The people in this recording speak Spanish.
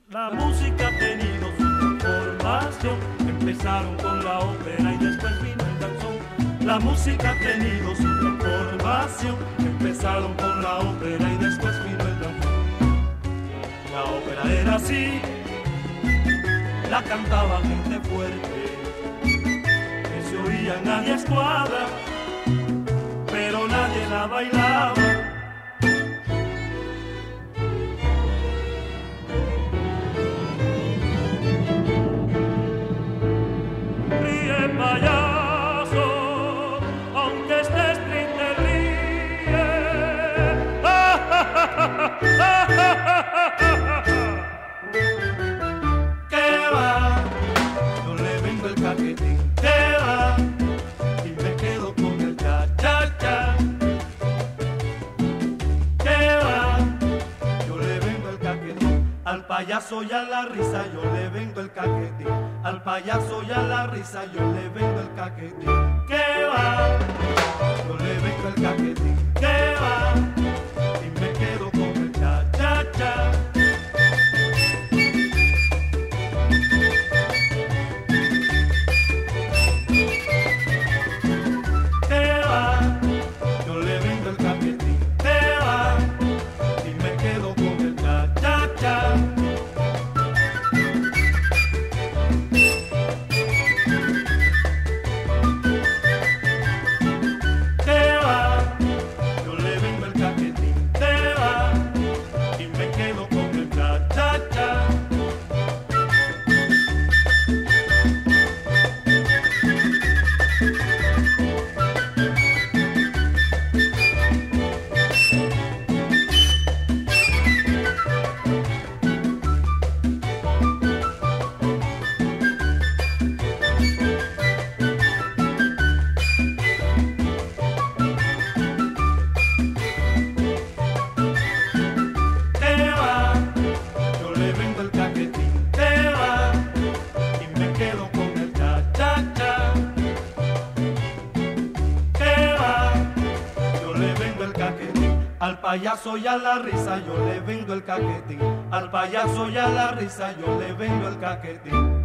La música ha tenido su transformación, empezaron con la ópera y después vino el danzón. La música ha tenido su transformación, empezaron con la ópera y después vino el danzón. La ópera era así, la cantaba gente fuerte, que se oía en la escuadra, pero nadie la bailaba. Ríe, payaso, aunque estés triste, ríe. ¿Qué va? Yo le vendo el caquetín. ¿Qué va? Y me quedo con el cha-cha-cha. ¿Qué va? Yo le vendo el caquetín. Al payaso y a la risa yo le vendo el caquetín. Al payaso y a la risa yo le vendo el caquetín. ¿Qué va? Yo le vendo el caquetín. ¿Qué va? Y me quedo con el cha-cha-cha. ¿Qué va? Yo le vendo el caquetín. ¿Qué va? Y me quedo con el cha-cha-cha. ¿Qué va? Yo le vendo el caquetín. ¿Qué va? Y me quedo con el cha-cha-cha. ¿Qué va? Yo le vendo el caquetín. ¿Qué va? Y me quedo con el cha-cha-cha. ¿Qué va? Yo le vendo el caquetín. Al payaso y a la risa yo le vendo el caquetín. Al payaso y a la risa yo le vendo el caquetín.